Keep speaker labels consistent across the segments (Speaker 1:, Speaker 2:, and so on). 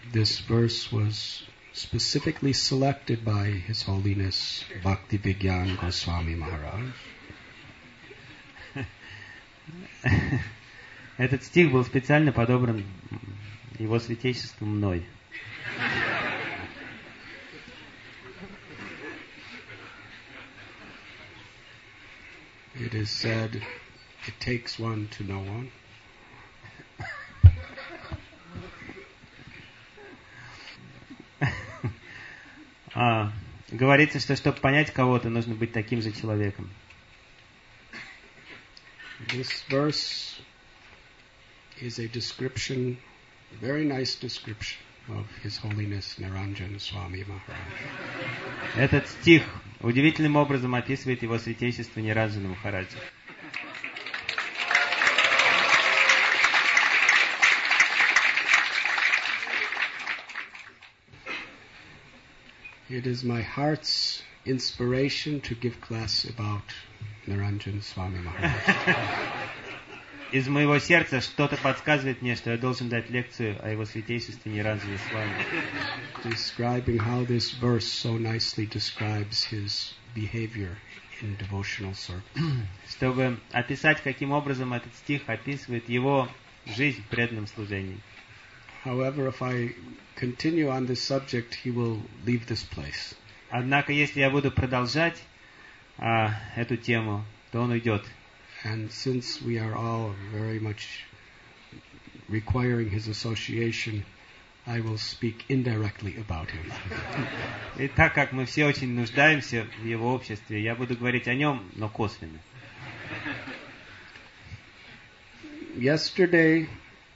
Speaker 1: This verse was specifically selected by His Holiness Bhaktivigyan Goswami Maharaj.
Speaker 2: Этот стих был специально подобран Его Святейшеством мной.
Speaker 1: It is said, it takes one to know one.
Speaker 2: Говорится, что чтобы понять кого-то, нужно быть таким же человеком.
Speaker 1: This verse is a description, a very nice description of His Holiness Niranjana Swami Maharaj.
Speaker 2: Этот стих удивительным образом описывает Его Святейшество Ниранджана Махараджа.
Speaker 1: It is my heart's inspiration to give class about Niranjana Swami Maharaj.
Speaker 2: Из моего сердца что-то подсказывает мне, что я должен дать лекцию о Его Святейшестве Ниранджане Свами.
Speaker 1: Describing how this verse so nicely describes his behavior in devotional service.
Speaker 2: Чтобы описать, каким образом этот стих описывает его жизнь в преданном служении.
Speaker 1: However, if I continue on this subject, he will leave this place.
Speaker 2: Однако, если я буду продолжать эту тему, то он уйдет.
Speaker 1: And since we are all very much requiring his association, I will speak indirectly about him.
Speaker 2: И так как мы все очень нуждаемся в его обществе, я буду говорить о нем, но косвенно.
Speaker 1: Yesterday,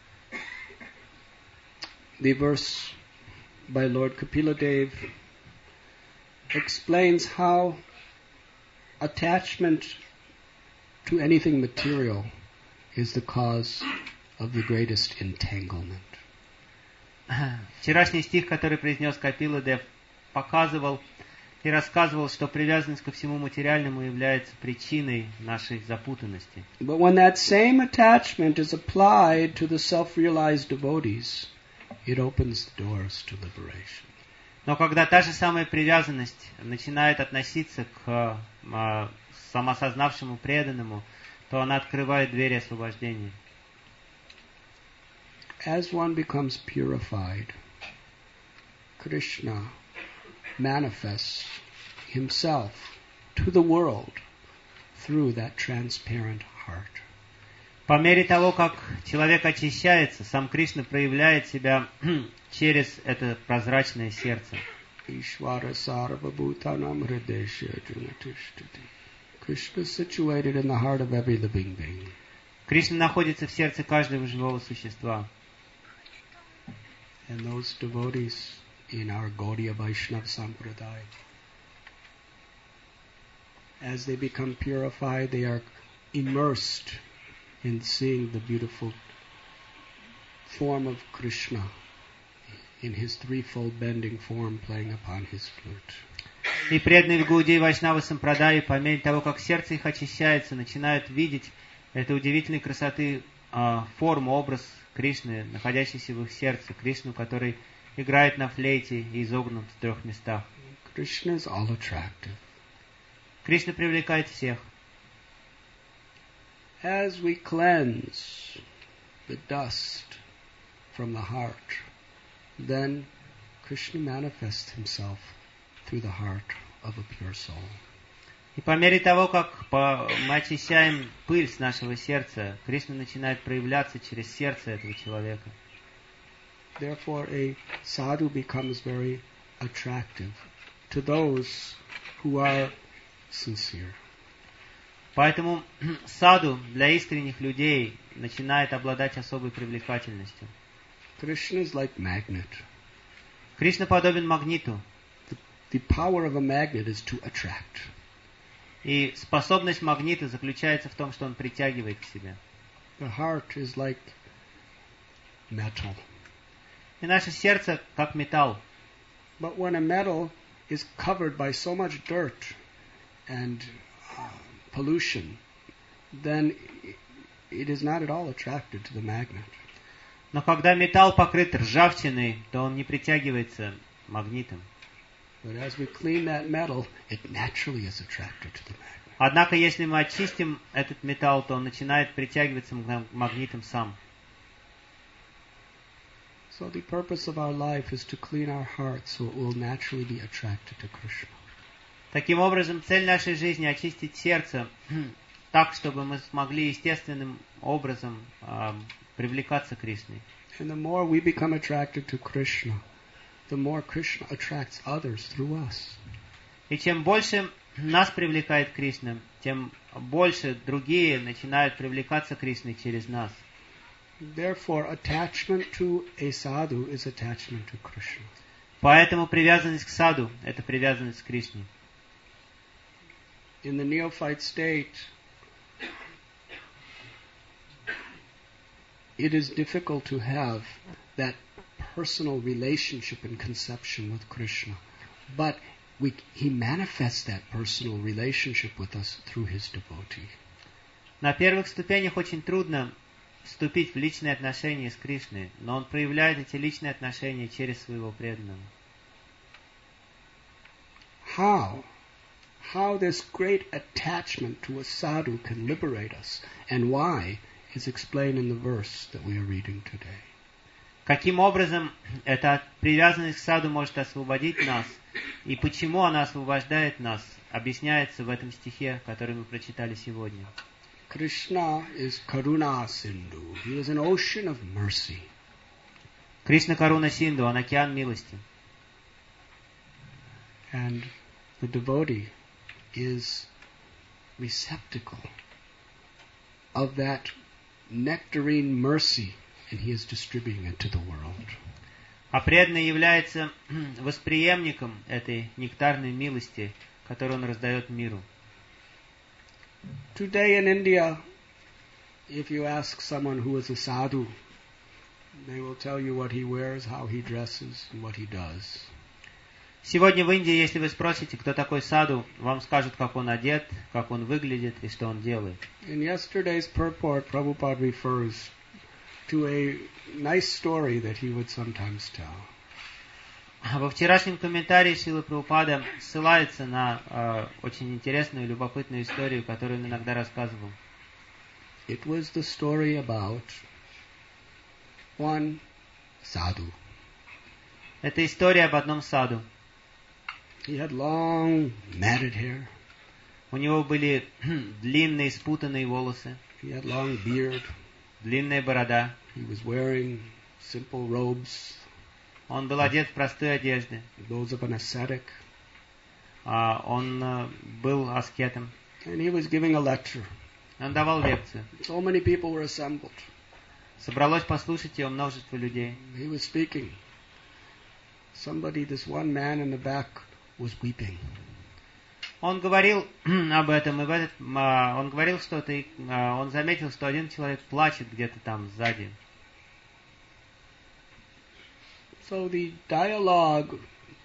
Speaker 1: the verse by Lord Kapila Dev explains how attachment to anything material is the cause of the greatest entanglement.
Speaker 2: Вчерашний стих, который произнес Капила Дев, показывал и рассказывал, что привязанность ко всему материальному является причиной нашей запутанности.
Speaker 1: But when that same attachment is applied to the self-realized devotees, it opens the doors to liberation.
Speaker 2: Но когда та же самая привязанность начинает относиться к самосознавшему преданному, то она открывает двери освобождения.
Speaker 1: As one becomes purified, Krishna manifests himself to the world through that transparent heart.
Speaker 2: По мере того, как человек очищается, сам Кришна проявляет себя через это прозрачное сердце.
Speaker 1: Ishvara sarvabhutanam hridesha junatishtati. Krishna is situated in the heart of every living being.
Speaker 2: Кришна находится в сердце каждого живого существа.
Speaker 1: And those devotees in our Gaudiya Vaishnava Sampradaya, as they become purified, they are immersed in seeing the beautiful form of Krishna in his threefold bending form playing upon his flute.
Speaker 2: И преданные в Гаудии Вайшнава Сампрадаи, по мере того, как сердце их очищается, начинают видеть этой удивительной красоты форму, образ Кришны, находящийся в их сердце, Кришну, который играет на флейте и изогнут в 3 местах.
Speaker 1: Krishna is all attractive.
Speaker 2: Кришна привлекает всех.
Speaker 1: As we cleanse the dust from the heart, then Krishna manifests himself through the heart of a pure soul.
Speaker 2: И по мере того, как мы очищаем пыль с нашего сердца, Кришна начинает проявляться через сердце этого человека.
Speaker 1: Therefore, a sadhu becomes very attractive to those who are sincere.
Speaker 2: Поэтому саду для искренних людей начинает обладать особой привлекательностью.
Speaker 1: Krishna is like magnet.
Speaker 2: Кришна подобен магниту.
Speaker 1: The power of a magnet is to attract.
Speaker 2: И способность магнита заключается в том, что он притягивает к себе.
Speaker 1: The heart is like metal.
Speaker 2: И наше сердце как металл.
Speaker 1: But when a metal is covered by so much dirt and pollution, then it is not at all attracted to the magnet.
Speaker 2: Но когда металл покрыт ржавчиной, то он не притягивается магнитом.
Speaker 1: But as we clean that metal, it naturally is attracted to the magnet.
Speaker 2: Однако, если мы очистим этот металл, то он начинает притягиваться магнитом сам.
Speaker 1: So the purpose of our life is to clean our hearts so it will naturally be attracted to Krishna.
Speaker 2: Таким образом, цель нашей жизни — очистить сердце так, чтобы мы смогли естественным образом привлекаться к Кришне.
Speaker 1: And the more we become attracted to Krishna, the more Krishna attracts others through us.
Speaker 2: И чем больше нас привлекает Кришна, тем больше другие начинают привлекаться к Кришне через нас.
Speaker 1: Therefore, attachment to a sadhu is attachment to Krishna.
Speaker 2: Поэтому привязанность к саду — это привязанность к Кришне.
Speaker 1: In the neophyte state, it is difficult to have that personal relationship and conception with Krishna. But he manifests that personal relationship with us through his devotee.
Speaker 2: На первых ступенях очень трудно вступить в личные отношения с Кришной, но он проявляет эти личные отношения через своего преданного.
Speaker 1: How this great attachment to a sadhu can liberate us, and why, is explained in the verse that we are reading today.
Speaker 2: Каким образом эта привязанность к саду может освободить нас, и почему она освобождает нас, объясняется в этом стихе, который мы прочитали сегодня.
Speaker 1: Krishna is Karuna Sindhu. He is an ocean of mercy.
Speaker 2: Кришна Каруна Синду, он океан милости.
Speaker 1: And the devotee is receptacle of that nectarine mercy, and he is distributing it to the world.
Speaker 2: А преданный является восприемником этой нектарной милости, которую он раздает миру.
Speaker 1: Today in India, if you ask someone who is a sadhu, they will tell you what he wears, how he dresses, and what he does.
Speaker 2: Сегодня в Индии, если вы спросите, кто такой саду, вам скажут, как он одет, как он выглядит и что он делает.
Speaker 1: In yesterday's purport, Prabhupada refers to a nice story that he would sometimes tell.
Speaker 2: Во вчерашнем комментарии Шрила Прабхупада ссылается на очень интересную и любопытную историю, которую он иногда рассказывал.
Speaker 1: It was the story about one sadhu.
Speaker 2: Это история об одном саду.
Speaker 1: He had long matted hair.
Speaker 2: У него были длинные спутанные волосы,
Speaker 1: He had long beard.
Speaker 2: длинная борода.
Speaker 1: He was wearing simple robes,
Speaker 2: Он был одет в простые одежды.
Speaker 1: those of an ascetic.
Speaker 2: Он был аскетом.
Speaker 1: And he was giving a lecture.
Speaker 2: Он давал лекцию.
Speaker 1: So many people were assembled.
Speaker 2: Собралось послушать его множество людей.
Speaker 1: He was speaking. This one man in the back was weeping.
Speaker 2: Он говорил об этом, и он говорил что-то, и он заметил, что один человек плачет где-то там сзади.
Speaker 1: So the dialogue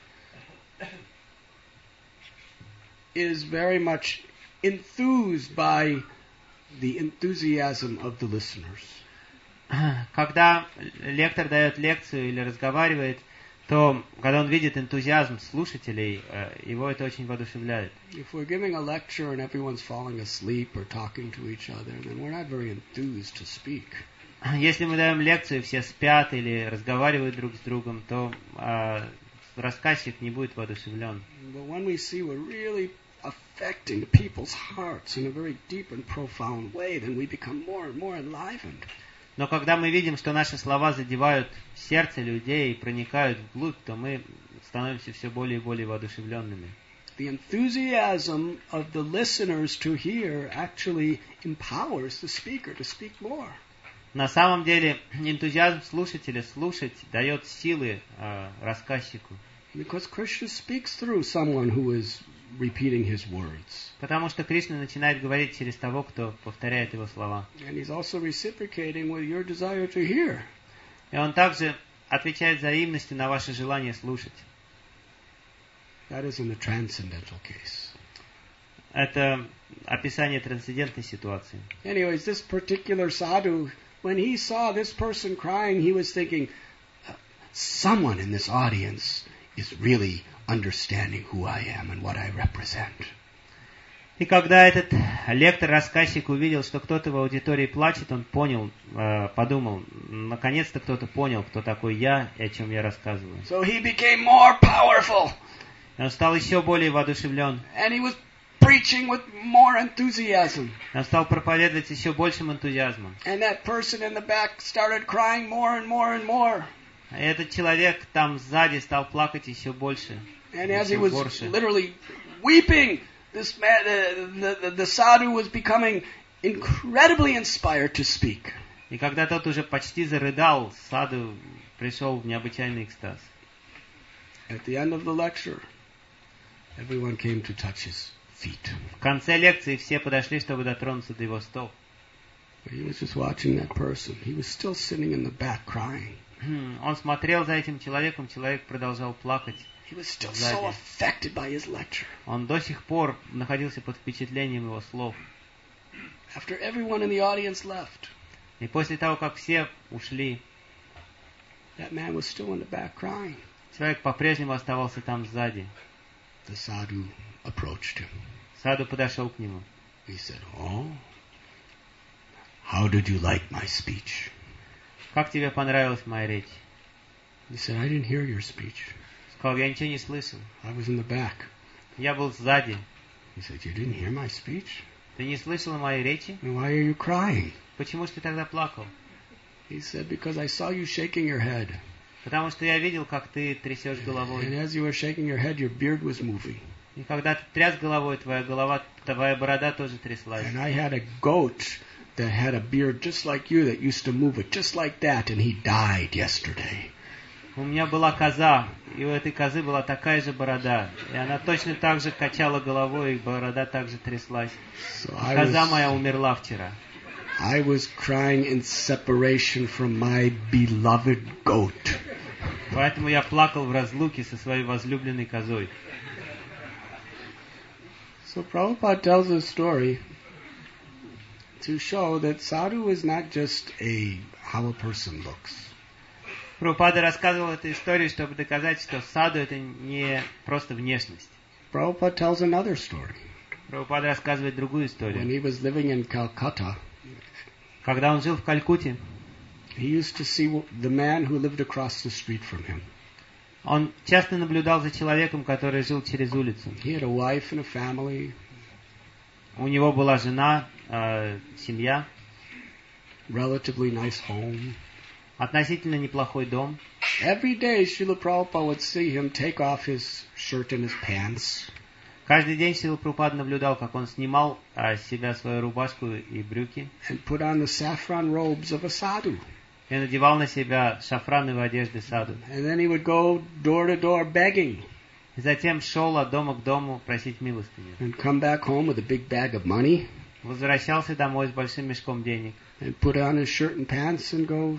Speaker 1: is very much enthused by the enthusiasm of the listeners.
Speaker 2: Когда лектор дает лекцию или разговаривает, то когда он видит энтузиазм слушателей, его это очень воодушевляет.
Speaker 1: If we're giving a lecture and everyone's falling asleep or talking to each other, then we're not very enthused to speak.
Speaker 2: Если мы даем лекцию, все спят или разговаривают друг с другом, то рассказчик не будет воодушевлен.
Speaker 1: But when we see we're really affecting people's hearts in a very deep and profound way, then we become more and more enlivened.
Speaker 2: Но когда мы видим, что наши слова задевают сердце людей и проникают вглубь, то мы становимся все более и более воодушевленными.
Speaker 1: The enthusiasm of the listeners to hear actually empowers the speaker to speak more.
Speaker 2: На самом деле, энтузиазм слушателя слушать дает силы рассказчику.
Speaker 1: Because Krishna speaks through someone who is repeating his words.
Speaker 2: Потому что Кришна начинает говорить через того, кто повторяет его слова.
Speaker 1: And he's also reciprocating with your desire to hear.
Speaker 2: И он также отвечает взаимностью на ваше желание слушать.
Speaker 1: That is in the transcendental case.
Speaker 2: Это описание трансцендентной ситуации.
Speaker 1: Anyways, this particular sadhu when he saw this person crying, he was thinking, someone in this audience is really understanding who I am and what I represent.
Speaker 2: И когда этот лектор-рассказчик увидел, что кто-то в аудитории плачет, он понял, подумал, наконец-то кто-то понял, кто такой я и о чем я рассказываю.
Speaker 1: So he became more powerful.
Speaker 2: И он стал еще более воодушевлен.
Speaker 1: And he was preaching with more enthusiasm.
Speaker 2: Он стал проповедовать еще большим энтузиазмом.
Speaker 1: And that person in the back started crying more and more and more.
Speaker 2: И этот человек там сзади стал плакать еще больше.
Speaker 1: And as he was literally weeping, this man, the sadhu was becoming incredibly inspired to speak.
Speaker 2: И когда тот уже почти зарыдал, саду пришел в необычайный экстаз.
Speaker 1: At the end of the lecture, everyone came to touch his feet.
Speaker 2: В конце лекции все подошли, чтобы дотронуться до его стоп.
Speaker 1: He was just watching that person. He was still sitting in the back crying.
Speaker 2: Он смотрел за этим человеком, человек продолжал плакать.
Speaker 1: He was still so affected by his lecture.
Speaker 2: Он до сих пор находился под впечатлением его слов.
Speaker 1: After everyone in the audience left,
Speaker 2: и после того, как все ушли,
Speaker 1: that man was still in the back crying.
Speaker 2: Человек по-прежнему оставался там сзади.
Speaker 1: The sadhu approached him.
Speaker 2: Саду подошел к нему.
Speaker 1: He said, "Oh, how did you like my speech?"
Speaker 2: Как тебе понравилась моя речь?
Speaker 1: He said, "I didn't hear your speech."
Speaker 2: Сказал, я ничего не слышал.
Speaker 1: I was in the back.
Speaker 2: Я был сзади.
Speaker 1: He said, "You didn't hear my speech?"
Speaker 2: Ты не слышала моей речи?
Speaker 1: Then why are you crying?
Speaker 2: Почему же ты тогда плакал?
Speaker 1: He said, "Because I saw you shaking your head.
Speaker 2: Потому что я видел, как ты трясешь головой.
Speaker 1: And as you were shaking your head, your beard was moving.
Speaker 2: И когда ты тряс головой, твоя борода тоже тряслась.
Speaker 1: And I had a goat that had a beard just like you that used to move it just like that, and he died yesterday."
Speaker 2: У меня была коза, и у этой козы была такая же борода. И она точно так же качала головой, и борода также тряслась. Коза моя умерла вчера.
Speaker 1: I was crying in separation from my beloved goat.
Speaker 2: Поэтому я плакал в разлуке со своей возлюбленной козой.
Speaker 1: So Prabhupada tells a story to show that sadhu is not just how a person looks.
Speaker 2: Прабхупада рассказывал эту историю, чтобы доказать, что саду это не просто внешность.
Speaker 1: Prabhupada tells another story.
Speaker 2: Прабхупада рассказывает другую историю.
Speaker 1: When he was living in Calcutta,
Speaker 2: когда он жил в Калькутте,
Speaker 1: he used to see the man who lived across the street from him.
Speaker 2: Он часто наблюдал за человеком, который жил через улицу.
Speaker 1: He had a wife and a family.
Speaker 2: У него была жена, семья.
Speaker 1: Relatively nice home.
Speaker 2: Относительно неплохой дом.
Speaker 1: Every day, Srila Prabhupada would see him take off his shirt and his pants.
Speaker 2: Каждый день Срила Прабхупада наблюдал, как он снимал с себя свою рубашку и брюки.
Speaker 1: And put on the saffron robes of a sadhu.
Speaker 2: И надевал на себя шафрановые одежды саду.
Speaker 1: And then he would go door to door begging.
Speaker 2: И затем шел от дома к дому просить милостыню.
Speaker 1: And come back home with a big bag of money.
Speaker 2: Возвращался домой с большим мешком денег.
Speaker 1: And put on his shirt and pants and go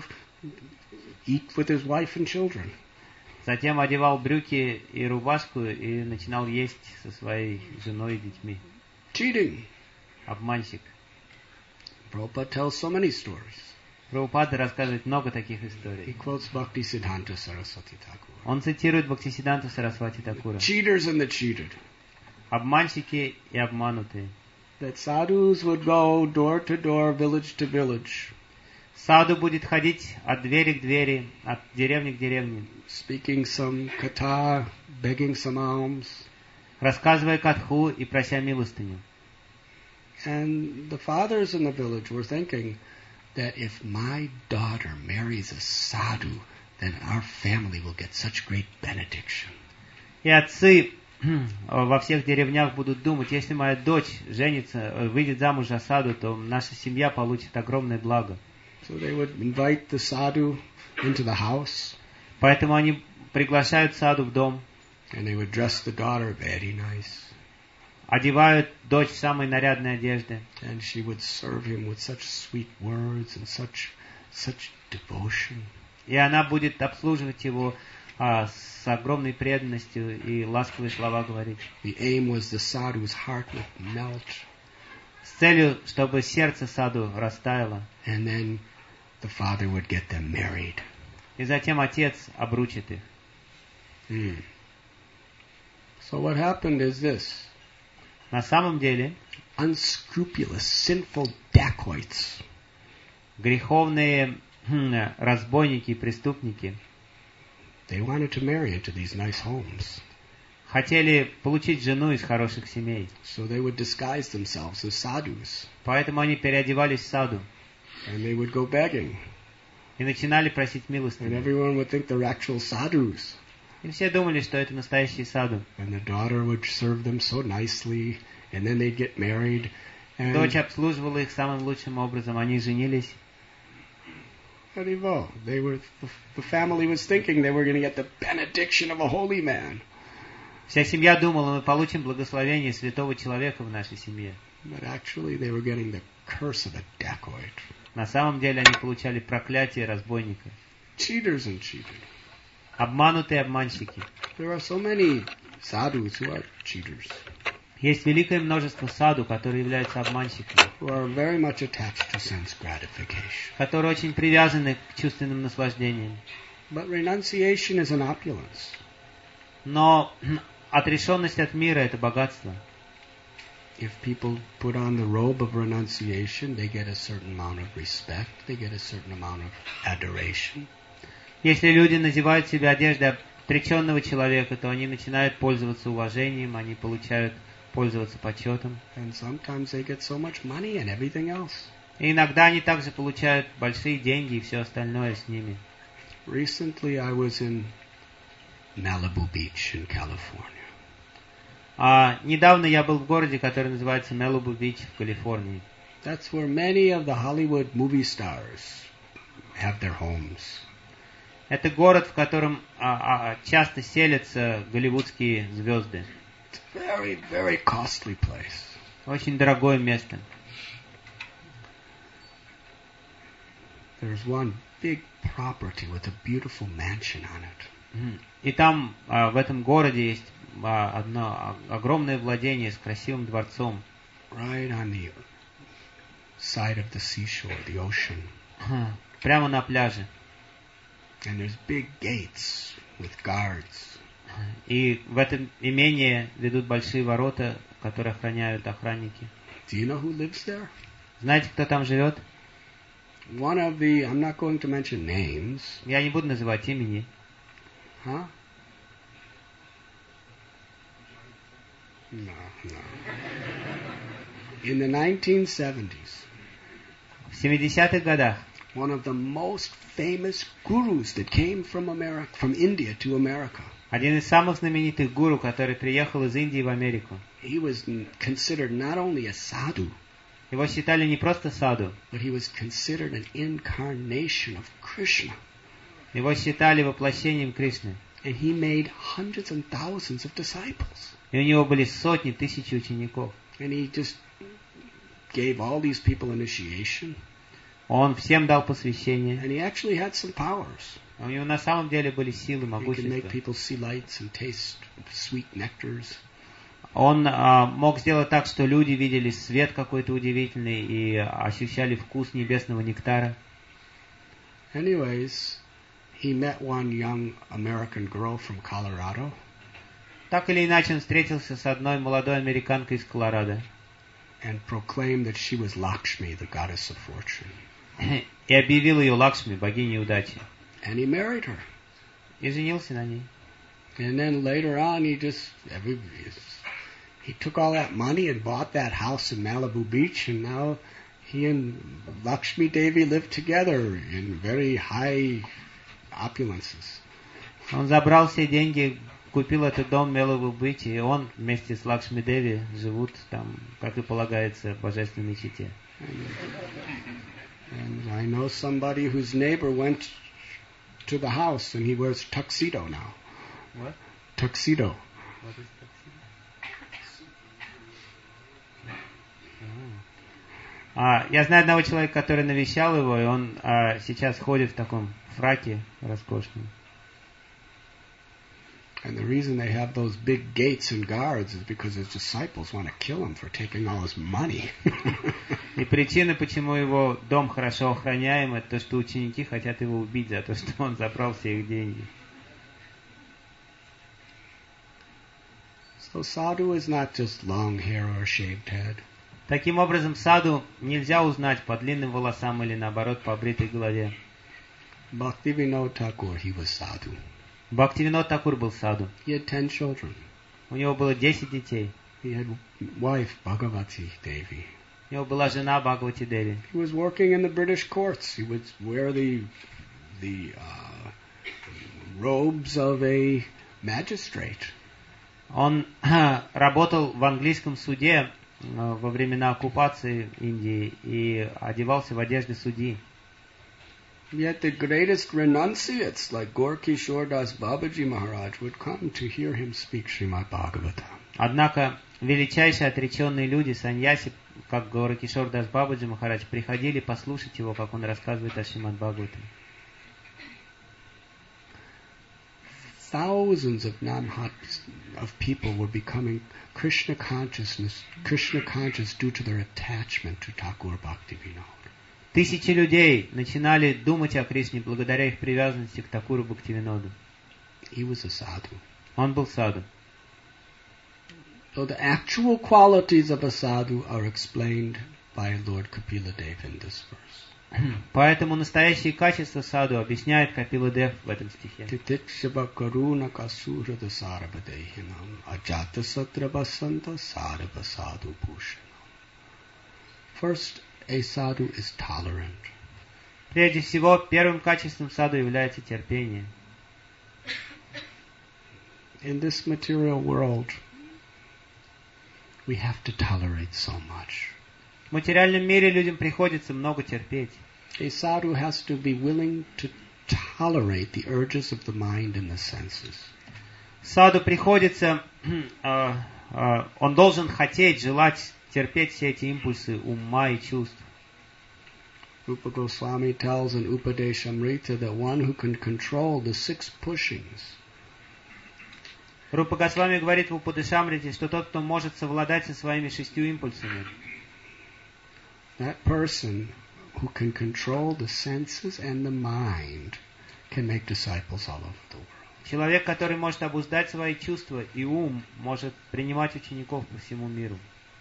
Speaker 1: eat with his wife and children.
Speaker 2: Затем одевал брюки и рубашку и начинал есть со своей женой и детьми.
Speaker 1: Cheating.
Speaker 2: Обманщик.
Speaker 1: Prabhupada tells so many stories.
Speaker 2: Прабхупада рассказывает много таких историй.
Speaker 1: He quotes Bhaktisiddhanta Saraswati Thakur.
Speaker 2: Он цитирует Бхактисиддханту Сарасвати Такура.
Speaker 1: Cheaters and the cheated.
Speaker 2: Обманщики и обманутые.
Speaker 1: That sadhus would go door to door, village to village.
Speaker 2: Саду будет ходить от двери к двери, от деревни к деревне.
Speaker 1: Speaking some katha, begging some alms.
Speaker 2: Рассказывая катху и прося милостыню.
Speaker 1: And the fathers in the village were thinking that if my daughter marries a sadhu, then our family will get such great benediction.
Speaker 2: И отцы во всех деревнях будут думать, если моя дочь женится, выйдет замуж за саду, то наша семья получит огромное благо.
Speaker 1: So they would invite the sadhu into the house.
Speaker 2: Поэтому они приглашают саду в дом.
Speaker 1: And they would dress the daughter very nice.
Speaker 2: Одевают дочь в самые нарядные одежды.
Speaker 1: And she would serve him with such sweet words and such devotion.
Speaker 2: И она будет обслуживать его с огромной преданностью и ласковые слова говорить.
Speaker 1: The aim was the sadhu's heart would melt.
Speaker 2: С целью, чтобы сердце саду растаяло.
Speaker 1: And then the father would get them married.
Speaker 2: И затем отец обручит их.
Speaker 1: So what happened is this.
Speaker 2: На самом деле,
Speaker 1: Unscrupulous, sinful dacoits
Speaker 2: греховные разбойники и преступники
Speaker 1: they wanted to marry into these nice homes.
Speaker 2: хотели получить жену из хороших семей.
Speaker 1: So they would disguise themselves as sadhus.
Speaker 2: Поэтому они переодевались в саду
Speaker 1: And they would go begging.
Speaker 2: и начинали просить
Speaker 1: And
Speaker 2: милостыню.
Speaker 1: everyone would think they're actual sadhus.
Speaker 2: И все думали, что это настоящие саду.
Speaker 1: And the daughter would serve them so nicely. And then they'd get married. And
Speaker 2: Дочь обслуживала их самым лучшим образом. Они женились.
Speaker 1: the family was thinking they were going to get the benediction of a holy man.
Speaker 2: Вся семья думала, мы получим благословение святого человека в нашей семье.
Speaker 1: But actually they were getting the curse of a dacoit.
Speaker 2: На самом деле они получали проклятие разбойника.
Speaker 1: Cheaters and cheated.
Speaker 2: Обманутые обманщики.
Speaker 1: There are so many sadhus who are cheaters.
Speaker 2: Есть великое множество саду, которые являются обманщиками,
Speaker 1: Who are very much attached to sense gratification.
Speaker 2: которые очень привязаны к чувственным наслаждениям.
Speaker 1: But renunciation is an opulence.
Speaker 2: Но отрешенность от мира – это богатство.
Speaker 1: If people put on the robe of renunciation, they get a certain amount of respect, they get a certain amount of adoration.
Speaker 2: Если люди надевают себе одежду отреченного человека, то они начинают пользоваться уважением, они получают пользоваться почетом.
Speaker 1: And sometimes they get so much money and everything else.
Speaker 2: И иногда они также получают большие деньги и все остальное с ними.
Speaker 1: Recently I was in Malibu Beach in California.
Speaker 2: Недавно я был в городе, который называется Malibu-Beach в Калифорнии.
Speaker 1: That's where many of the Hollywood movie stars have their homes.
Speaker 2: Это город, в котором часто селятся голливудские звезды.
Speaker 1: It's a very, very costly place.
Speaker 2: Очень дорогое место.
Speaker 1: There's one big property with a beautiful mansion on it.
Speaker 2: И там, в этом городе, есть одно огромное владение с красивым дворцом.
Speaker 1: Right on the side of the seashore, the ocean.
Speaker 2: Прямо на пляже.
Speaker 1: And there's big gates with guards.
Speaker 2: И в этом имении ведут большие ворота, которые охраняют охранники.
Speaker 1: Do you know who lives there?
Speaker 2: Знаете, кто там живет?
Speaker 1: One of the, I'm not going to mention names.
Speaker 2: Я не буду называть имени.
Speaker 1: Huh? No. In the 1970s,
Speaker 2: В 70-х годах
Speaker 1: one of the most famous gurus that came from India to America.
Speaker 2: один из самых знаменитых гуру, который приехал из Индии в Америку.
Speaker 1: He was considered not only a sadhu,
Speaker 2: Его считали не просто саду,
Speaker 1: but he was considered an incarnation of Krishna.
Speaker 2: его считали воплощением Кришны.
Speaker 1: And he made hundreds and thousands of disciples.
Speaker 2: И у него были сотни, тысячи учеников.
Speaker 1: And he just gave all these people initiation.
Speaker 2: Он всем дал посвящение.
Speaker 1: And he actually had some powers.
Speaker 2: У него на самом деле были силы,
Speaker 1: He could
Speaker 2: могущество.
Speaker 1: make people see lights and taste sweet nectars.
Speaker 2: Он мог сделать так, что люди видели свет какой-то удивительный и ощущали вкус небесного нектара.
Speaker 1: Anyways, he met one young American girl from Colorado.
Speaker 2: Так или иначе, он встретился с одной молодой американкой из Колорадо.
Speaker 1: And proclaimed that she was Lakshmi, the goddess of fortune.
Speaker 2: И объявил ее Лакшми, богиней удачи.
Speaker 1: And he married her.
Speaker 2: И женился на ней.
Speaker 1: And then later on, he took all that money and bought that house in Malibu Beach, and now he and Lakshmi Devi live together in very high opulences.
Speaker 2: Он забрал все деньги, купил этот дом в Malibu-Beach, и он вместе с Лакшми Деви живут там, как и полагается, в божественной чете.
Speaker 1: And I know somebody whose neighbor went to the house and he wears tuxedo now.
Speaker 2: What?
Speaker 1: Tuxedo.
Speaker 2: What is tuxedo? Я знаю одного человека, который навещал его, и он сейчас ходит в таком фраке роскошном.
Speaker 1: And the reason they have those big gates and guards is because his disciples want to kill him for taking all his money.
Speaker 2: И причина, почему его дом хорошо охраняем, это то, что ученики хотят его убить за то, что он забрал все их деньги.
Speaker 1: So sadhu is not just long hair or shaved head.
Speaker 2: Таким образом, саду нельзя узнать по длинным волосам или, наоборот, по бритой голове.
Speaker 1: Bhaktivinoda Thakur, he was sadhu.
Speaker 2: Бхактивинод Такур был саду.
Speaker 1: He had 10 children.
Speaker 2: У него было 10 детей.
Speaker 1: He had wife Bhagavati Devi.
Speaker 2: У него была жена Бхагавати Деви.
Speaker 1: He was working in the British courts. He would wear the robes of a magistrate.
Speaker 2: Он работал в английском суде во времена оккупации Индии и одевался в одежде судьи.
Speaker 1: Yet the greatest renunciates like Gorkishore Das Babaji Maharaj would come to hear him speak Srimad Bhagavatam.
Speaker 2: Однако величайшие отреченные люди, саньяси, как Горакишор Дас Бабаджи Махарадж, приходили послушать его, как он рассказывает о Шримад Бхагаватам.
Speaker 1: Thousands of people were becoming Krishna conscious due to their attachment to Thakur Bhaktivinoda.
Speaker 2: Тысячи людей начинали думать о Кришне благодаря их привязанности к Такуру Бхактивиноду.
Speaker 1: He was a sadhu.
Speaker 2: Он был саду.
Speaker 1: So the actual qualities of a sadhu are explained by Lord Kapila Dev in this verse.
Speaker 2: Поэтому настоящие качества саду объясняет Капила Дев в этом стихе.
Speaker 1: Titikshava karuna kasurada sarvadehinam ajata satrabasanta sarva sadhu bhushanam. First, a sadhu is tolerant.
Speaker 2: Прежде всего, первым качеством саду является терпение.
Speaker 1: In this material world, we have to tolerate so much.
Speaker 2: В материальном мире людям приходится много терпеть.
Speaker 1: A sadhu has to be willing to tolerate the urges of the mind and the senses.
Speaker 2: Саду приходится, он должен хотеть, желать, терпеть все эти импульсы ума и чувств.
Speaker 1: Rupa Goswami tells in Upadeshamrita that one who can control the 6 pushings.
Speaker 2: Рупа Госвами говорит в Упадешамрите, что тот, кто может совладать со своими 6 импульсами,
Speaker 1: that person who can control the senses and the mind can make disciples all over the world.
Speaker 2: Человек, который может обуздать свои чувства и ум, может принимать учеников по всему миру.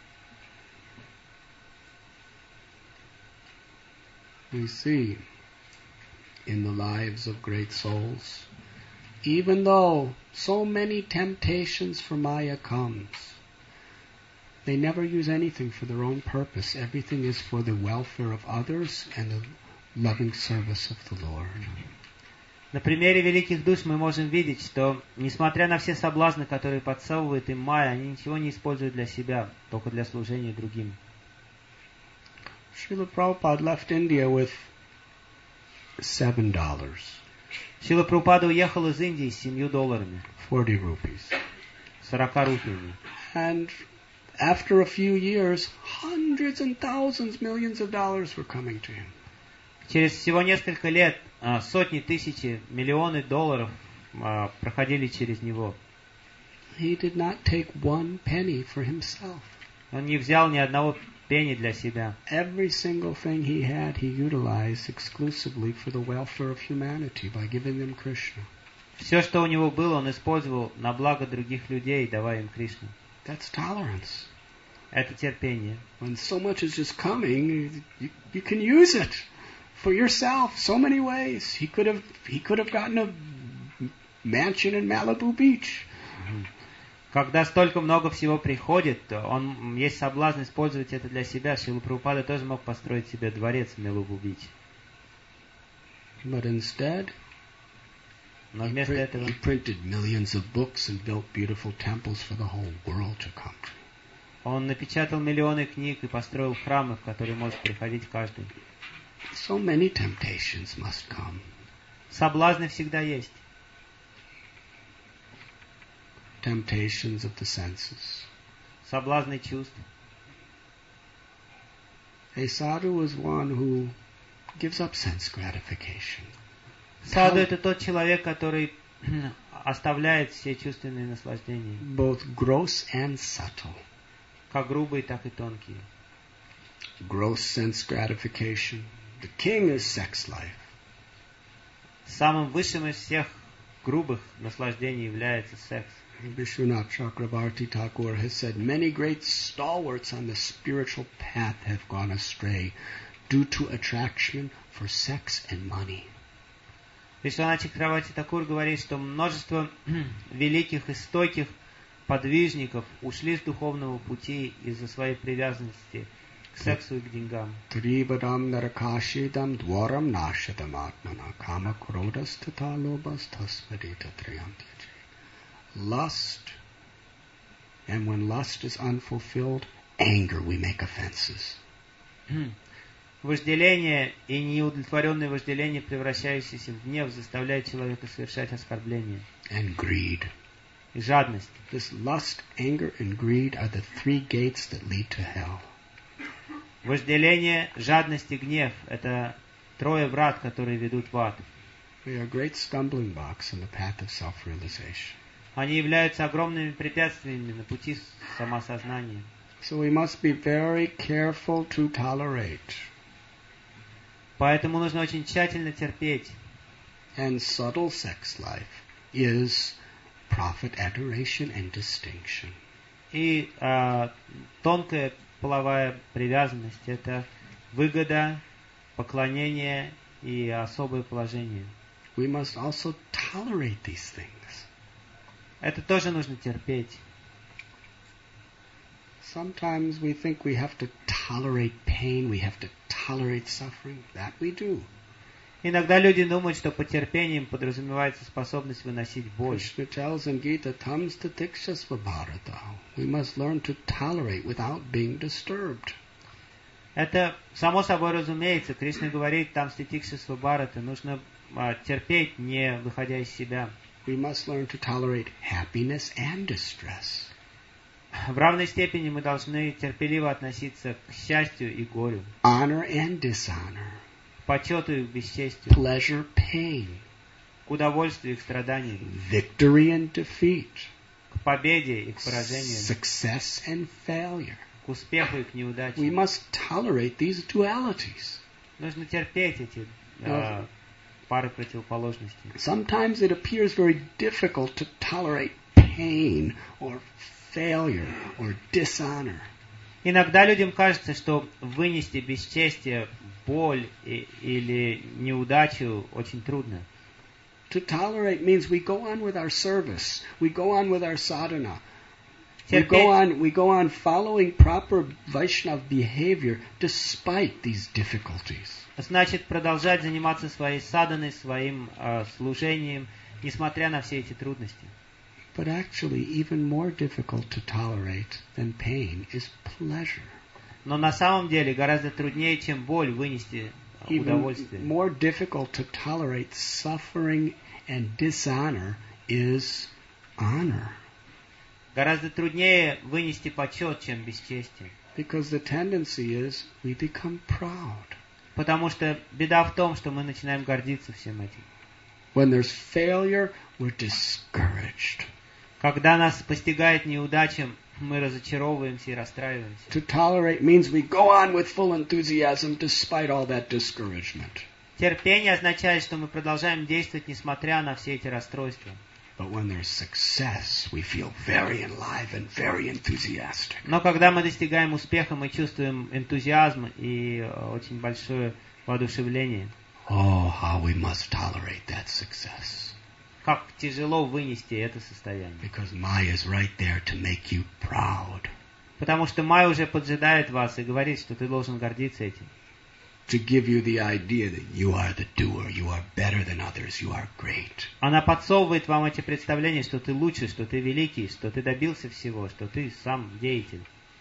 Speaker 1: We see in the lives of great souls, even though so many temptations for Maya comes, they never use anything for their own purpose. Everything is for the welfare of others and the loving service of the Lord.
Speaker 2: На примере великих душ мы можем видеть, что, несмотря на все соблазны, которые подсовывает им Майя, они ничего не используют для себя, только для служения другим.
Speaker 1: Srila Prabhupada left India with $7.
Speaker 2: Шрила Прабхупада уехал из Индии с $7.
Speaker 1: 40 rupees.
Speaker 2: 40 рупиями.
Speaker 1: And after a few years, hundreds and thousands, millions of dollars were coming to him.
Speaker 2: Через всего несколько лет сотни, тысячи, миллионы долларов проходили через него.
Speaker 1: He did not take one penny for himself.
Speaker 2: Он не взял ни одного пенни для себя.
Speaker 1: Every single thing he had, he utilized exclusively for the welfare of humanity by giving them Krishna.
Speaker 2: Все, что у него было, он использовал на благо других людей, давая им Кришну.
Speaker 1: That's tolerance.
Speaker 2: Это терпение.
Speaker 1: When so much is just coming, you can use it for yourself so many ways. He could have gotten a mansion in Malibu Beach.
Speaker 2: Когда столько много всего приходит, есть соблазн использовать это для себя. Шрила Прабхупада тоже мог построить себе дворец в Мелубу-Бич.
Speaker 1: But instead,
Speaker 2: Но вместо этого
Speaker 1: he printed millions of books and built beautiful temples for the whole world to come to.
Speaker 2: Он напечатал миллионы книг и построил храмы, в которые может приходить каждый.
Speaker 1: So many temptations must come.
Speaker 2: Соблазны всегда есть.
Speaker 1: Temptations of the senses.
Speaker 2: Соблазны чувств.
Speaker 1: A sadhu is one who gives up sense gratification.
Speaker 2: Саду — это тот человек, который оставляет все чувственные наслаждения,
Speaker 1: both gross and subtle.
Speaker 2: как грубые, так и тонкие.
Speaker 1: Gross sense gratification. The king is sex life.
Speaker 2: Самым высшим из всех грубых наслаждений является секс.
Speaker 1: Vishwanath Chakravarti Thakur has said, many great stalwarts on the spiritual path have gone astray due to attraction for sex and money.
Speaker 2: Вишванат Чакраварти Такур говорит, что множество великих и стойких подвижников ушли с духовного пути из-за своей привязанности к сексу и к деньгам.
Speaker 1: Trivadam narakashidam dwaram nashadam atmana kama krodas tata lobas tasmadita triyantaji. Lust, and when lust is unfulfilled, anger, we make offenses.
Speaker 2: Вожделение и неудовлетворенное вожделение, превращающееся в гнев, заставляет человека совершать оскорбления.
Speaker 1: And greed.
Speaker 2: И жадность.
Speaker 1: This lust, anger, and greed are the three gates that lead to hell.
Speaker 2: Вожделение, жадность и гнев – это трое врат, которые ведут в ад.
Speaker 1: They are great stumbling blocks in the path of self-realization.
Speaker 2: Они являются огромными препятствиями на пути самосознания.
Speaker 1: So we must be very careful to tolerate.
Speaker 2: Поэтому нужно очень тщательно терпеть.
Speaker 1: And subtle sex life is profit, adoration, and distinction.
Speaker 2: И тонкая половая привязанность – это выгода, поклонение и особое положение.
Speaker 1: We must also tolerate these things.
Speaker 2: Это тоже нужно терпеть.
Speaker 1: Sometimes we think we have to tolerate pain, we have to tolerate suffering. That we do.
Speaker 2: Иногда люди думают, что под терпением подразумевается способность выносить боль.
Speaker 1: Krishna tells in Gita, Tamsta tikshasva bharata. We must learn to tolerate without being disturbed.
Speaker 2: Это само собой разумеется. Кришна говорит, там ститикшасва бхарата, нужно терпеть, не выходя из себя.
Speaker 1: We must learn to tolerate happiness and distress.
Speaker 2: В равной степени мы должны терпеливо относиться к счастью и горю,
Speaker 1: Honor and dishonor.
Speaker 2: к почету и к бесчестию,
Speaker 1: Pleasure, pain.
Speaker 2: к удовольствию и к страданию,
Speaker 1: Victory and defeat.
Speaker 2: к победе и к поражению,
Speaker 1: Success and failure.
Speaker 2: к успеху и к
Speaker 1: We
Speaker 2: неудаче.
Speaker 1: must tolerate these dualities.
Speaker 2: Нужно терпеть эти пары противоположностей.
Speaker 1: Sometimes it appears very difficult to tolerate pain or failure or dishonor.
Speaker 2: Иногда людям кажется, что вынести бесчестие, боль или неудачу очень трудно.
Speaker 1: To tolerate means we go on with our service. We go on with our sadhana. We go on following proper Vaishnava behavior despite these difficulties.
Speaker 2: Значит, продолжать заниматься своей садханой, своим служением, несмотря на все эти трудности.
Speaker 1: But actually, even more difficult to tolerate than pain is pleasure.
Speaker 2: Но на самом деле гораздо труднее, чем боль, вынести удовольствие.
Speaker 1: Even more difficult to tolerate suffering and dishonor is honor.
Speaker 2: Гораздо труднее вынести почет, чем бесчестие.
Speaker 1: Because the tendency is we become proud.
Speaker 2: Потому что беда в том, что мы начинаем гордиться всем этим.
Speaker 1: When there's failure, we're discouraged.
Speaker 2: Когда нас постигает неудача, мы разочаровываемся и расстраиваемся.
Speaker 1: To tolerate means we go on with full enthusiasm despite all that discouragement.
Speaker 2: Терпение означает, что мы продолжаем действовать, несмотря на все эти расстройства.
Speaker 1: But when there's success, we feel very alive and very enthusiastic.
Speaker 2: Но когда мы достигаем успеха, мы чувствуем энтузиазм и очень большое воодушевление.
Speaker 1: Oh, how we must tolerate that success.
Speaker 2: Как тяжело вынести это состояние.
Speaker 1: Because Maya is right there to make you proud.
Speaker 2: Потому что Майя уже поджидает вас и говорит, что ты должен гордиться этим.
Speaker 1: To give you the idea that you are the doer, you are better than others, you are great.
Speaker 2: Она подсовывает вам эти представления, что ты лучший, что ты великий, что ты добился всего, что ты сам деятель.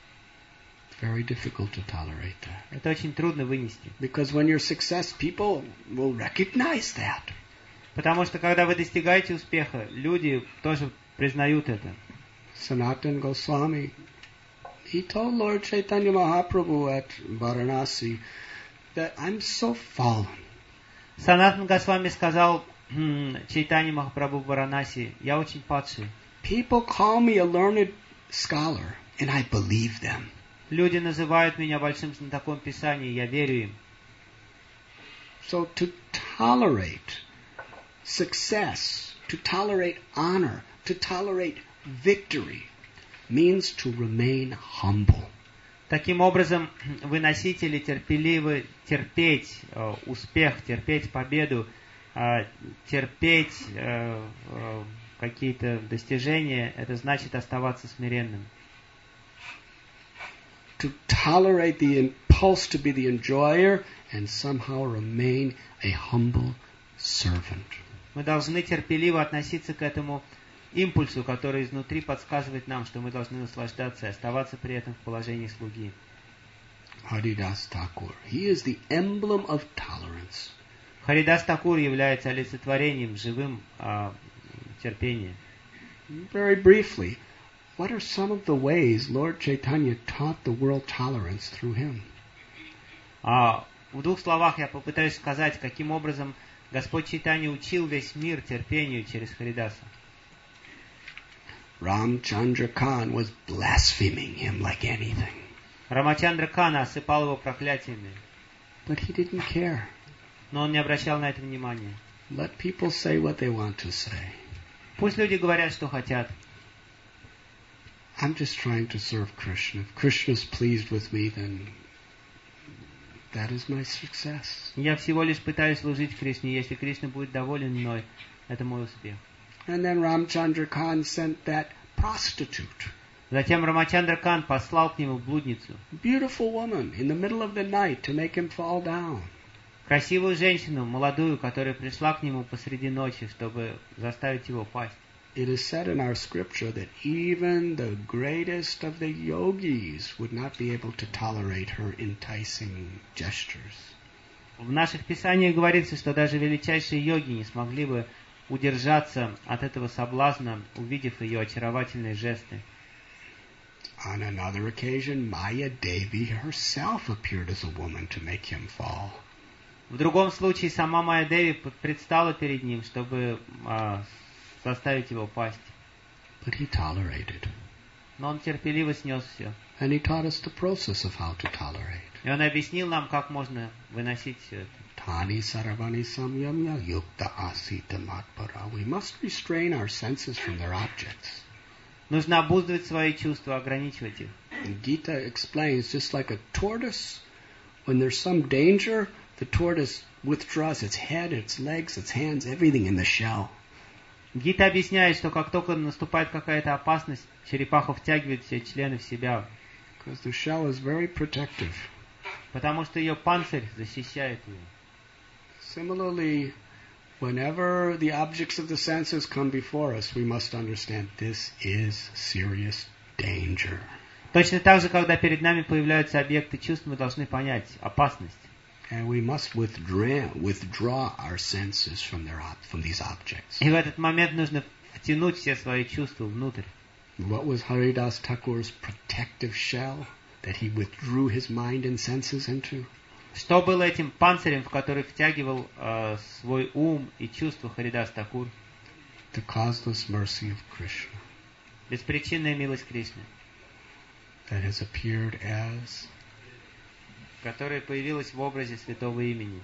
Speaker 1: It's very difficult to tolerate that.
Speaker 2: Это очень трудно вынести.
Speaker 1: Because when you're success, people will recognize that.
Speaker 2: Потому что когда вы достигаете успеха, люди тоже признают это.
Speaker 1: Sanatana Goswami, he told Lord Chaitanya Mahaprabhu at Varanasi that I'm so fallen.
Speaker 2: Санатан Госвами сказал Чайтанья Махапрабху в Варанаси, я очень падший.
Speaker 1: People call me a learned scholar, and I believe them.
Speaker 2: Люди называют меня большим знатоком Писания, я верю им.
Speaker 1: So to tolerate success, to tolerate honor, to tolerate victory means to remain humble.
Speaker 2: Таким образом, выносить или терпеливо терпеть успех, терпеть победу, терпеть какие-то достижения, это значит оставаться смиренным.
Speaker 1: To tolerate the impulse to be the enjoyer and somehow remain a humble servant.
Speaker 2: Мы должны терпеливо относиться к этому импульсу, который изнутри подсказывает нам, что мы должны наслаждаться и оставаться при этом в положении слуги.
Speaker 1: Haridas Thakur, he is the emblem of tolerance.
Speaker 2: Харидас Такур является олицетворением, живым терпения.
Speaker 1: Very briefly, what are some of the ways Lord Chaitanya taught the world tolerance through him?
Speaker 2: В двух словах я попытаюсь сказать, каким образом Господь Чайтанья учил весь мир терпению через Харидаса.
Speaker 1: Ramchandra Khan was blaspheming him like anything.
Speaker 2: Рамачандра Кана осыпал его проклятиями,
Speaker 1: But he didn't care.
Speaker 2: но он не обращал на это внимания.
Speaker 1: Let people say what they want to say.
Speaker 2: Пусть люди говорят, что хотят.
Speaker 1: I'm just trying to serve Krishna. If Krishna's pleased with me, then that is my success.
Speaker 2: Я всего лишь пытаюсь служить Кришне. Если Кришна будет доволен мной, это мой успех.
Speaker 1: And then Ramchandra Khan sent that prostitute,
Speaker 2: Затем Рамачандра Кан послал к нему блудницу,
Speaker 1: beautiful woman, in the middle of the night to make him fall down.
Speaker 2: красивую женщину, молодую, которая пришла к нему посреди ночи, чтобы заставить его пасть.
Speaker 1: It is said in our scripture that even the greatest of the yogis would not be able to tolerate her enticing gestures.
Speaker 2: В наших писаниях говорится, что даже величайшие йоги не смогли бы удержаться от этого соблазна, увидев ее очаровательные жесты.
Speaker 1: On another occasion, Maya Devi herself appeared as a woman to make him fall.
Speaker 2: В другом случае сама Майя Деви предстала перед ним, чтобы заставить его пасть.
Speaker 1: But he tolerated.
Speaker 2: Но он терпеливо снес все.
Speaker 1: And he taught us the process of how to tolerate.
Speaker 2: И он объяснил нам, как можно выносить все это.
Speaker 1: Tani saravani samyamya yukta asita matpara. We must restrain our senses from their objects.
Speaker 2: Нужно обуздывать свои чувства, ограничивать их.
Speaker 1: And Gita explains, just like a tortoise, when there's some danger, the tortoise withdraws its head, its legs, its hands, everything in the shell.
Speaker 2: Гита объясняет, что как только наступает какая-то опасность, черепаха втягивает все члены в себя.
Speaker 1: Because the shell is very protective.
Speaker 2: Потому что ее панцирь защищает ее.
Speaker 1: Similarly, whenever the objects of the senses come before us, we must understand this is serious danger.
Speaker 2: Точно так же, когда перед нами появляются объекты чувств, мы должны понять опасность.
Speaker 1: And we must withdraw our senses from these objects.
Speaker 2: И в этот момент нужно втянуть все свои чувства внутрь.
Speaker 1: What was Haridas Thakur's protective shell that he withdrew his mind and senses into?
Speaker 2: Что было этим панцирем, в который втягивал свой ум и чувства Харидас Такур?
Speaker 1: The causeless mercy of Krishna
Speaker 2: Беспричинная милость Кришны,
Speaker 1: that has appeared as
Speaker 2: которая появилась в образе святого имени.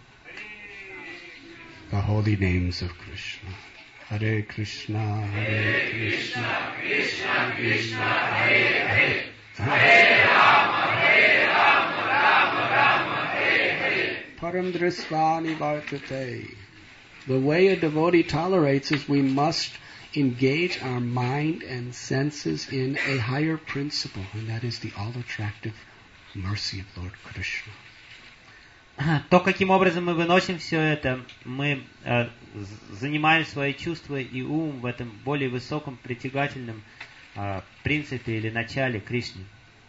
Speaker 1: the holy names of Krishna. Hare Krishna, Hare Krishna, Krishna Krishna, Hare Hare, Hare Rama, Hare Rama, Rama Rama, Hare Hare. Param Drisvani Vartate. The way a devotee tolerates is we must engage our mind and senses in a higher principle, and that is the all-attractive mercy of Lord Krishna.
Speaker 2: То, каким образом мы выносим все это, мы занимаем свои чувства и ум в этом более высоком притягательном принципе или начале Кришны.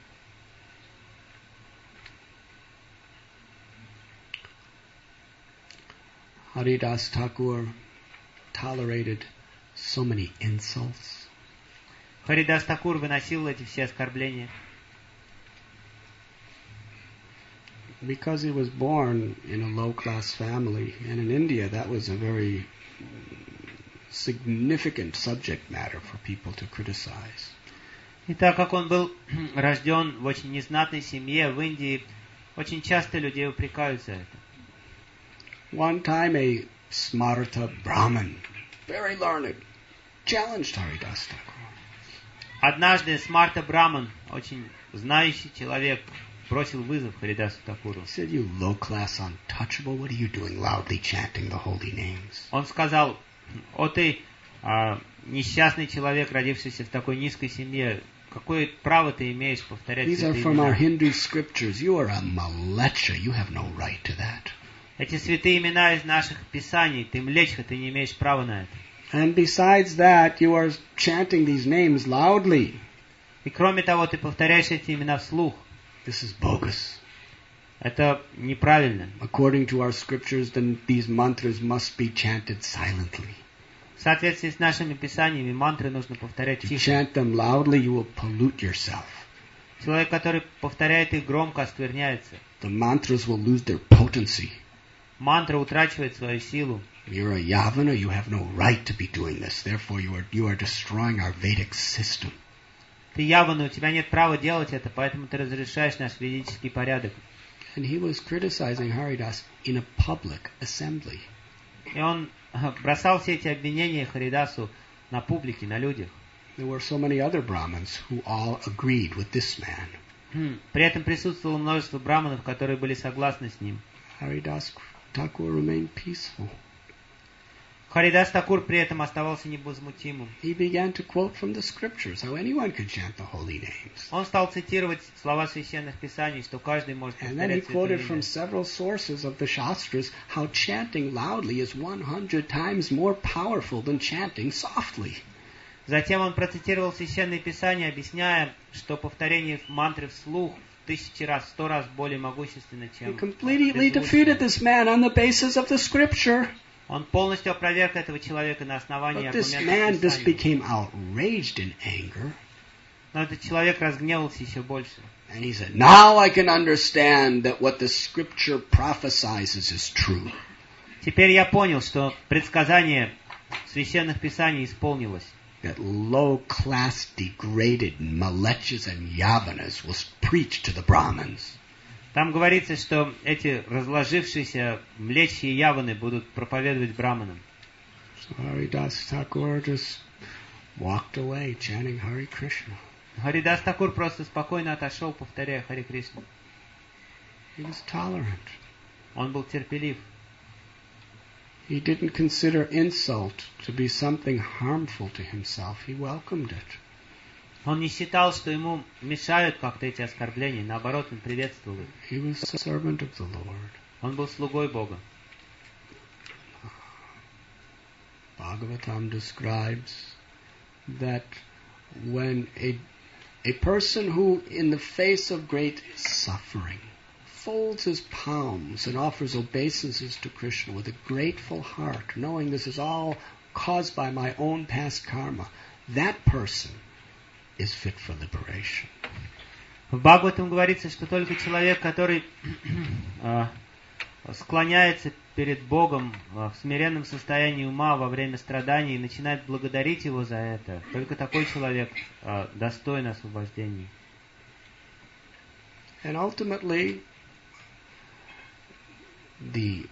Speaker 1: Haridas Thakur tolerated so many insults.
Speaker 2: Харидас Такур выносил эти все оскорбления.
Speaker 1: Because he was born in a low-class family, and in India that was a very significant subject matter for people to criticize.
Speaker 2: И так как он был рожден в очень незнатной семье в Индии, очень часто людей упрекают за это.
Speaker 1: One time a Smarta Brahmin, very learned, challenged Haridas Thakur.
Speaker 2: Однажды Смарта Браман, очень знающий человек, бросил вызов Харидасу Такуру.
Speaker 1: He said, "You low-class untouchable, what are you doing loudly chanting the holy names?"
Speaker 2: Он сказал: «О ты, несчастный человек, родившийся в такой низкой семье, какое право ты имеешь повторять
Speaker 1: These are
Speaker 2: святые
Speaker 1: from our
Speaker 2: имена?
Speaker 1: Hindu scriptures. You are a malecha. You have no right to that.
Speaker 2: Эти святые имена из наших писаний, ты млечха, ты не имеешь права на это.
Speaker 1: And besides that, you are chanting these names loudly.
Speaker 2: И кроме того, ты повторяешь эти имена вслух.
Speaker 1: This is bogus.
Speaker 2: Это неправильно.
Speaker 1: According to our scriptures, then these mantras must be chanted silently.
Speaker 2: В соответствии с нашими писаниями мантры нужно повторять
Speaker 1: If you
Speaker 2: тихо.
Speaker 1: chant them loudly, you will pollute yourself.
Speaker 2: Человек, который повторяет их громко, оскверняется.
Speaker 1: The mantras will lose their potency.
Speaker 2: Мантра утрачивает свою силу.
Speaker 1: If you're a Yavana, you have no right to be doing this. Therefore, you are destroying our Vedic system.
Speaker 2: Ты явно, у тебя нет права делать это, поэтому ты разрушаешь наш ведический порядок.
Speaker 1: And he was criticizing Haridas in a public assembly.
Speaker 2: И он бросал все эти обвинения Харидасу на публике, на людях.
Speaker 1: There were so many other Brahmins who all agreed with this man.
Speaker 2: При этом присутствовало множество браманов, которые были согласны с ним.
Speaker 1: Haridas Thakur remained peaceful.
Speaker 2: Харидас Такур при этом оставался невозмутимым.
Speaker 1: He began to quote from the scriptures how anyone could chant the holy names.
Speaker 2: Он стал цитировать слова священных писаний, что каждый может
Speaker 1: And then he
Speaker 2: повторять
Speaker 1: quoted
Speaker 2: святые
Speaker 1: from
Speaker 2: имена.
Speaker 1: several sources of the Shastras how chanting loudly is 100 times more powerful than chanting softly.
Speaker 2: Затем он процитировал священные писания, объясняя, что повторение мантры вслух в 1000 раз, 100 раз более могущественно,
Speaker 1: He
Speaker 2: чем
Speaker 1: completely
Speaker 2: беззвучное.
Speaker 1: defeated this man on the basis of the scripture.
Speaker 2: Он полностью опроверг этого человека на основании
Speaker 1: But this man
Speaker 2: аргументов
Speaker 1: just
Speaker 2: Писаний.
Speaker 1: became outraged in anger.
Speaker 2: Но этот человек разгневался еще больше.
Speaker 1: And he said, "Now I can understand that what the scripture prophesizes is true."
Speaker 2: Теперь я понял, что предсказание священных писаний исполнилось.
Speaker 1: That low-class, degraded malechas and yavanas will preach to the Brahmins.
Speaker 2: Там говорится, что эти разложившиеся млечьи яваны будут проповедовать браманам.
Speaker 1: So Haridas Thakur just walked away chanting Hare Krishna.
Speaker 2: Харидас Такур просто спокойно отошел, повторяя Харе Кришну.
Speaker 1: He was tolerant.
Speaker 2: Он был терпелив.
Speaker 1: He didn't consider insult to be something harmful to himself. He welcomed it.
Speaker 2: Он не считал, что ему мешают как-то эти оскорбления. Наоборот, он приветствовал их.
Speaker 1: He was a servant of the Lord.
Speaker 2: Он был слугой Бога.
Speaker 1: Bhagavatam describes that when a person who, in the face of great suffering, folds his palms and offers obeisances to Krishna with a grateful heart, knowing this is all caused by my own past karma, that person is fit for liberation.
Speaker 2: В Бхагаватам говорится, что только человек, который склоняется перед Богом в смиренном состоянии ума во время страданий и начинает благодарить Его за это, только такой человек достоин освобождения.
Speaker 1: And ultimately, the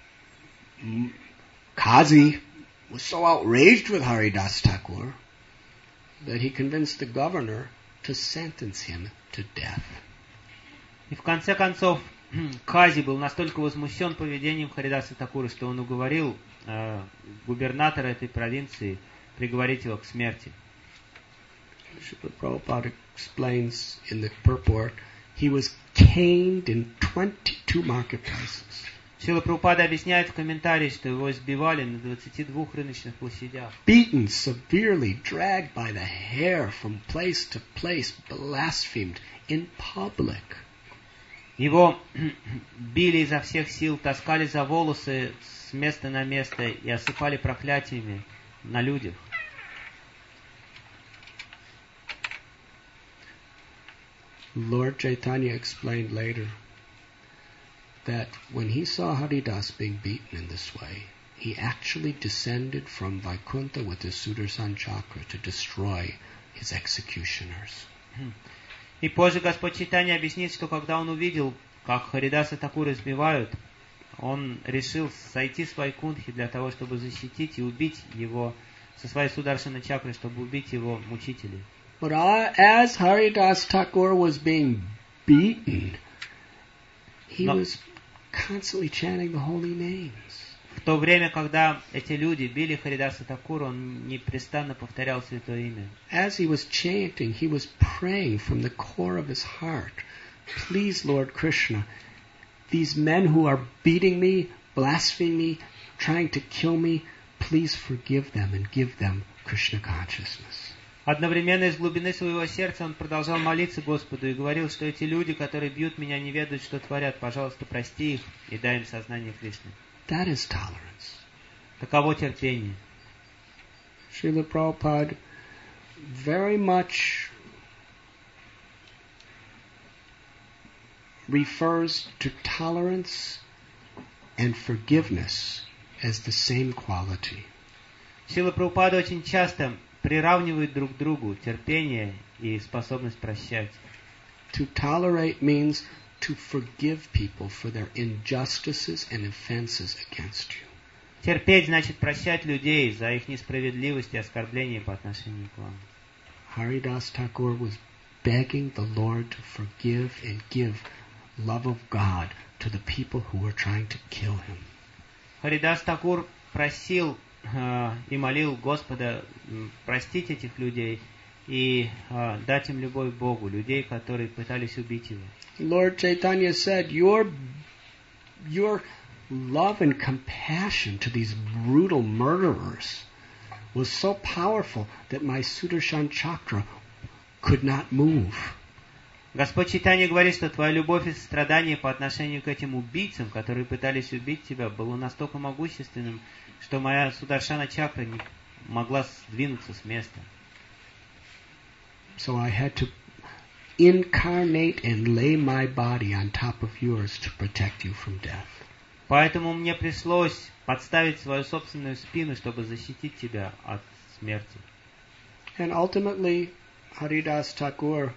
Speaker 1: Qazi was so outraged with Haridas Thakur that he convinced the governor to sentence him to death.
Speaker 2: И в конце концов, Кази был настолько возмущен поведением Харидаса Такура, что он уговорил губернатора этой провинции приговорить его к смерти.
Speaker 1: Srila Prabhupada explains in the purport, he was caned in 22 marketplaces.
Speaker 2: Шрила Прабхупада объясняет в комментарии, что его избивали на 22 рыночных площадях.
Speaker 1: Beaten severely, dragged by the hair from place to place, blasphemed in public.
Speaker 2: Его били изо всех сил, таскали за волосы с места на место и осыпали проклятиями на людях.
Speaker 1: Lord Chaitanya explained later that when he saw Haridas being beaten in this way, he actually descended from Vaikuntha with his Sudarshan chakra to destroy his executioners.
Speaker 2: И позже Господь Чайтанья объяснит, что когда он увидел, как Харидаса Такура избивают, он решил сойти с Вайкунтхи для того, чтобы защитить и убить его со своей Сударшана чакры, чтобы убить его мучителей.
Speaker 1: But as Haridas Thakur was being beaten, he was constantly chanting the holy names.
Speaker 2: В то время, когда эти люди били Харидаса Такура, он непрестанно повторял Святое Имя.
Speaker 1: As he was chanting, he was praying from the core of his heart, "Please, Lord Krishna, these men who are beating me, blaspheming me, trying to kill me, please forgive them and give them Krishna consciousness."
Speaker 2: Одновременно из глубины своего сердца он продолжал молиться Господу и говорил, что эти люди, которые бьют меня, не ведают, что творят. Пожалуйста, прости их и дай им сознание Кришны.
Speaker 1: That is tolerance.
Speaker 2: Таково терпение.
Speaker 1: Srila Prabhupada very much refers to tolerance and forgiveness as the same quality.
Speaker 2: Шрила Прабхупада очень часто приравнивает друг к другу терпение и способность прощать.
Speaker 1: To tolerate means to forgive people for their injustices and offenses against you.
Speaker 2: Терпеть значит прощать людей за их несправедливость и оскорбления по отношению к вам.
Speaker 1: Haridas Thakur was begging the Lord to forgive and give love of God to the people who were trying to kill him.
Speaker 2: Харидас Такур просил и молил Господа простить этих людей и дать им любовь к Богу, людей, которые пытались убить его.
Speaker 1: Lord Chaitanya said, your love and compassion to these brutal murderers was so powerful that my Sudarshan chakra could not move.
Speaker 2: Господь Чайтанья говорит, что твоя любовь и сострадание по отношению к этим убийцам, которые пытались убить тебя, было настолько могущественным, что моя Сударшана чакра не могла сдвинуться с места.
Speaker 1: So I had to incarnate and lay my body on top of yours to protect you from death.
Speaker 2: Поэтому мне пришлось подставить свою собственную спину, чтобы защитить тебя от смерти.
Speaker 1: And ultimately, Haridas Thakur,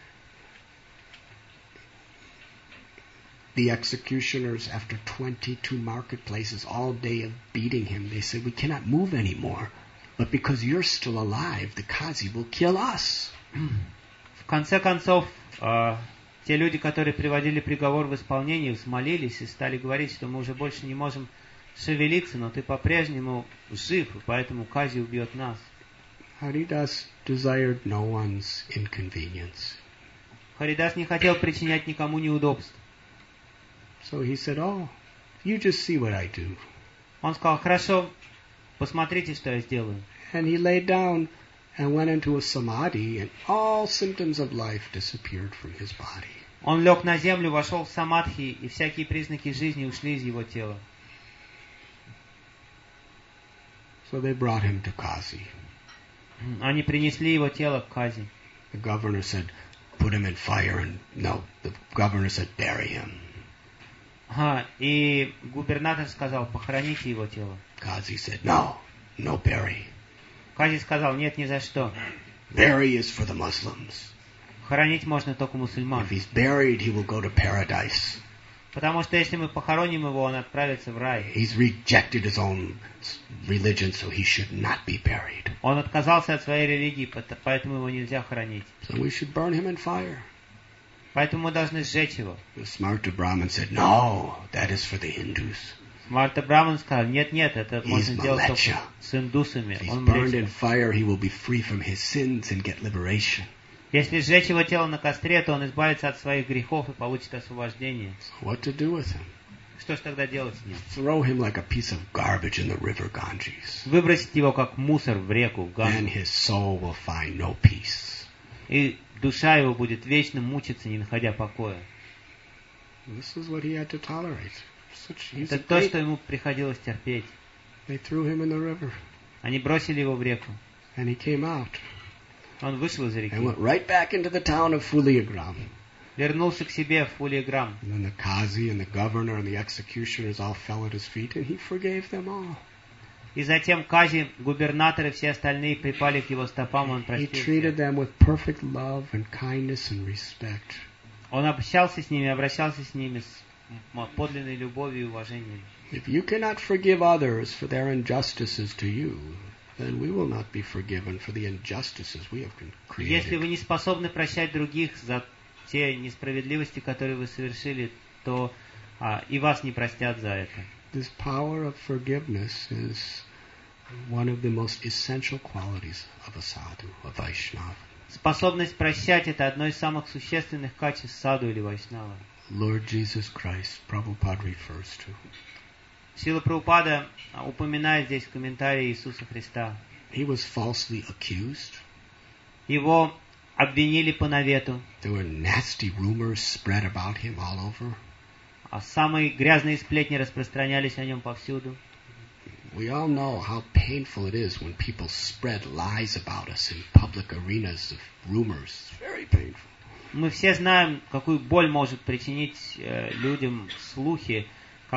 Speaker 1: the executioners, after 22 marketplaces all day of beating him, they said, "We cannot move anymore, but because you're still alive, the Qazi will kill us."
Speaker 2: В конце концов, те люди, которые приводили приговор в исполнение, взмолились и стали говорить, что мы уже больше не можем шевелиться, но ты по-прежнему жив, и поэтому Кази убьет нас.
Speaker 1: Haridas desired no one's inconvenience.
Speaker 2: Харидас не хотел причинять никому неудобств.
Speaker 1: So he said, "Oh, you just see what I do."
Speaker 2: Он сказал, хорошо, посмотрите, что я сделаю.
Speaker 1: And he lay down and went into a samadhi, and all symptoms of life disappeared from his body.
Speaker 2: Он лег на землю, вошел в самадхи, и всякие признаки жизни ушли из его тела.
Speaker 1: So they brought him to Kazi.
Speaker 2: Они принесли его тело к Кази.
Speaker 1: The governor said, "Put him in fire," and no, the governor said, "Bury him."
Speaker 2: И губернатор сказал, похороните его тело.
Speaker 1: Kazi said, "No, no bury.
Speaker 2: Кази сказал, нет, ни за что.
Speaker 1: Bury is for the Muslims.
Speaker 2: Хоронить можно только мусульман.
Speaker 1: If he's buried, he will go to paradise.
Speaker 2: Потому что если мы похороним его, он отправится в рай.
Speaker 1: He's rejected his own religion, so he should not be buried."
Speaker 2: Он отказался от своей религии, поэтому его нельзя хоронить.
Speaker 1: So we should burn him in fire.
Speaker 2: Поэтому мы должны сжечь его.
Speaker 1: The Smarta Brahmin said, "No, that is for the Hindus."
Speaker 2: Марта Браман сказал, нет, это можно сделать только с индусами.
Speaker 1: If he's
Speaker 2: Он
Speaker 1: burned in
Speaker 2: млечный.
Speaker 1: fire, he will be free from his sins and get liberation.
Speaker 2: Если сжечь его тело на костре, то он избавится от своих грехов и получит освобождение.
Speaker 1: What to do with him?
Speaker 2: Что ж тогда делать с ним?
Speaker 1: Throw him like a piece of garbage in the river Ganges.
Speaker 2: Выбросить его как мусор в реку, в
Speaker 1: Then
Speaker 2: Гангу.
Speaker 1: his soul will find no peace.
Speaker 2: И душа его будет вечно мучиться, не находя покоя.
Speaker 1: This is what he had to tolerate. He's
Speaker 2: Это
Speaker 1: a
Speaker 2: то,
Speaker 1: great...
Speaker 2: что ему приходилось терпеть.
Speaker 1: They threw him in the river,
Speaker 2: Они бросили его в реку.
Speaker 1: and he came out
Speaker 2: Он вышел из
Speaker 1: and
Speaker 2: реки,
Speaker 1: went right back into the town of Fuliagram.
Speaker 2: вернулся к себе в Фулиеграм.
Speaker 1: And then the Qazi and the governor and the executioners all fell at his feet, and he forgave them all.
Speaker 2: И затем Кази, губернатор и все остальные припали к его стопам, он
Speaker 1: He
Speaker 2: простил
Speaker 1: treated
Speaker 2: всех.
Speaker 1: them with perfect love and kindness and respect.
Speaker 2: Он общался с ними, обращался с ними с подлинной любовью и уважением.
Speaker 1: If you cannot forgive others for their injustices to you, then we will not be forgiven for the injustices we have
Speaker 2: Если вы
Speaker 1: created.
Speaker 2: не способны прощать других за те несправедливости, которые вы совершили, то и вас не простят за это.
Speaker 1: This power of forgiveness is one of the most essential qualities of a sadhu, a Vaishnava.
Speaker 2: Способность прощать – это одно из самых существенных качеств саду или вайшнава.
Speaker 1: Lord Jesus Christ, Prabhupada refers to.
Speaker 2: Шрила Прабхупада упоминает здесь в комментарии Иисуса Христа.
Speaker 1: He was falsely accused.
Speaker 2: Его обвинили по навету.
Speaker 1: There were nasty rumors spread about him all over.
Speaker 2: А самые грязные сплетни распространялись о нем повсюду.
Speaker 1: We all know how painful it is when people spread lies about us in public arenas of rumors. It's very painful.
Speaker 2: Мы все знаем, какую боль может причинить людям слухи